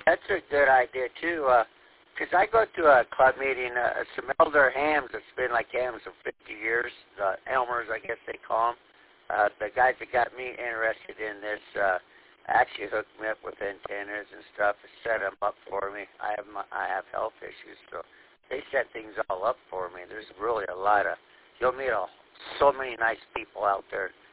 That's a good idea, too, because I go to a club meeting, some elder hams. It's been like hams for 50 years, Elmers, I guess they call them. The guys that got me interested in this actually hooked me up with antennas and stuff and set them up for me. I have health issues, so they set things all up for me. There's really a lot of, you'll meet so many nice people out there.